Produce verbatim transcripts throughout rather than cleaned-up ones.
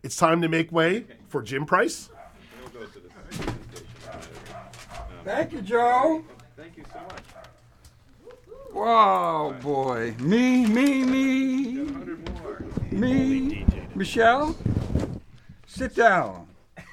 It's time to make way for Jim Price. Thank you, Joe. Thank you so much. Wow, boy. Me, me, me. Me. Michelle, sit down.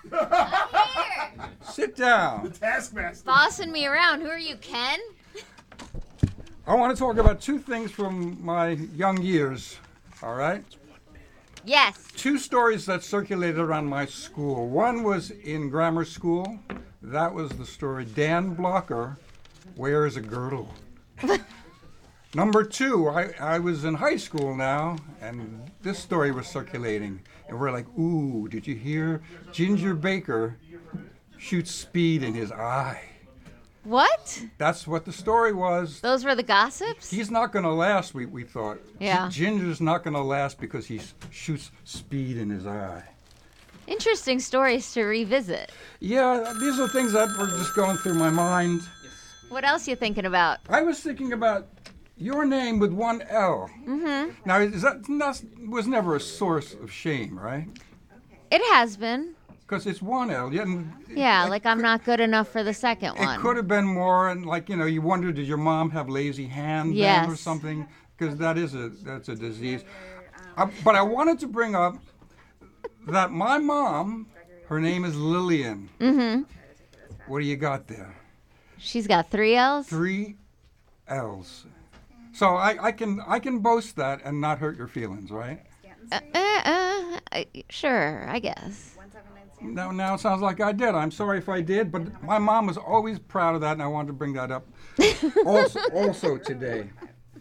Sit down. Taskmaster. Bossing me around. Who are you, Ken? I want to talk about two things from my young years, all right? Yes. Two stories that circulated around my school. One was in grammar school. That was the story, Dan Blocker wears a girdle. Number two, I, I was in high school now, and this story was circulating. And we're like, ooh, did you hear Ginger Baker shoots speed in his eye? What? That's what the story was. Those were the gossips? He's not going to last, we, we thought. Yeah. G- Ginger's not going to last because he shoots speed in his eye. Interesting stories to revisit. Yeah, these are things that were just going through my mind. What else you thinking about? I was thinking about your name with one L. Mm-hmm. Now, is that, that was never a source of shame, right? It has been. Because it's one L. Yeah, and Yeah, it, like I'm not good enough for the second it one. could have been more, and like, you know, you wonder, did your mom have lazy hand Yes. then or something? Because that is a, that's a disease. I, but I wanted to bring up that my mom, her name is Lillian. Mm-hmm. What do you got there? She's got three L's? Three L's. So I, I can I can boast that and not hurt your feelings, right? Uh, uh, uh, I- sure, I guess. Now, now it sounds like I did. I'm sorry if I did, but my mom was always proud of that, and I wanted to bring that up also, also today.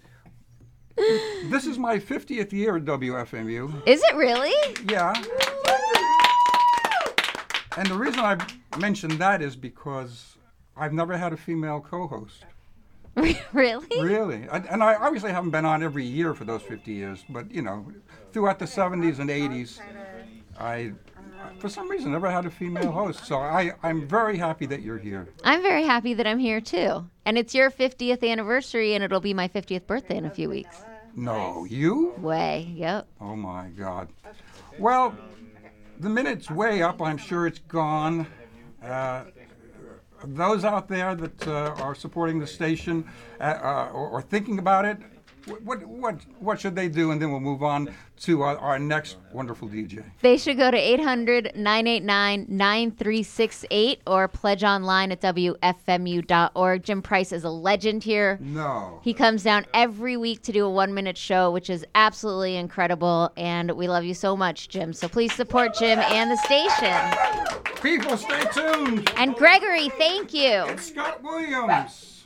This is my fiftieth year at W F M U. Is it really? Yeah. And the reason I mentioned that is because I've never had a female co-host. Really? Really. I, and I obviously haven't been on every year for those fifty years, but, you know, throughout the seventies and eighties, I, for some reason, never had a female host. So I, I'm very happy that you're here. I'm very happy that I'm here too. And it's your fiftieth anniversary, and it'll be my fiftieth birthday in a few weeks. No, you? Way, yep. Oh, my God. Well, the minute's way up. I'm sure it's gone. Uh, those out there that uh, are supporting the station uh, uh, or, or thinking about it, what, what, what should they do? And then we'll move on to our, our next wonderful D J. They should go to eight hundred, nine eight nine, nine three six eight or pledge online at W F M U dot org. Jim Price is a legend here. No. He comes down every week to do a one-minute show, which is absolutely incredible, and we love you so much, Jim. So please support Jim and the station. People, stay tuned. And Gregory, thank you. It's Scott Williams.